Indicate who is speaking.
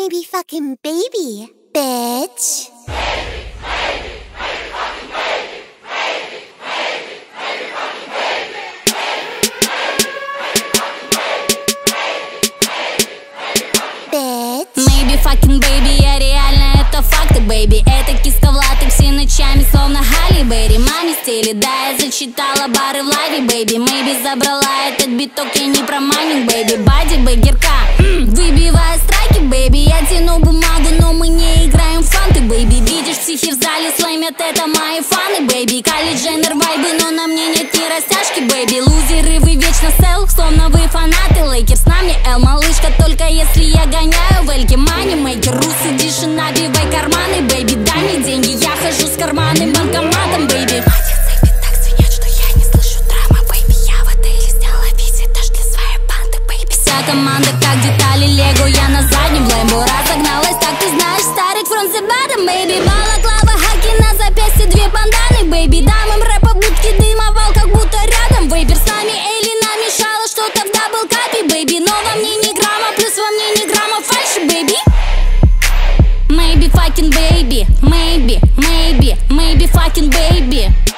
Speaker 1: maybe fucking baby, bitch.
Speaker 2: Maybe fucking baby, я реально, это факты, baby. Это киска в латексе ночами, словно Халли Берри. Маме стили, да, я зачитала бары в лайве, baby. Maybe забрала этот биток, я не про майнинг, baby. Бади, бэгерка, выбивая страйки, baby. Я тяну бумагу, но мы не играем в фанты, baby. Видишь, психи в зале слаймят, это мои фаны, baby. Кайли Дженнер вайбы, но на мне нет ни растяжки, baby. Лузеры, вы вечно сел, словно вы фанаты Лейкерс. На мне Эл, малышка, только если я гоняю в эльке. Манимейкер, русы, диши, набивай карманы, baby. Дай мне деньги, я хожу с карманным банкоматом, baby.
Speaker 1: Так звенят, что я не слышу драмы, baby. Я в отеле сняла визит даже для своей банды, baby.
Speaker 2: Вся команда как детали Лего, я на заднем Лэмбо разогналась, так ты знаешь, старик from the bottom, baby. Балаклава, хаки на запястье, две банданы, baby. Дам им рэпа, будки дымовал, как будто рядом вейпер. С нами Эйли намешала что-то в даблкапе, baby. Но во мне ни грамма, плюс во мне ни грамма фальши, baby. Maybe fucking baby, maybe fucking baby.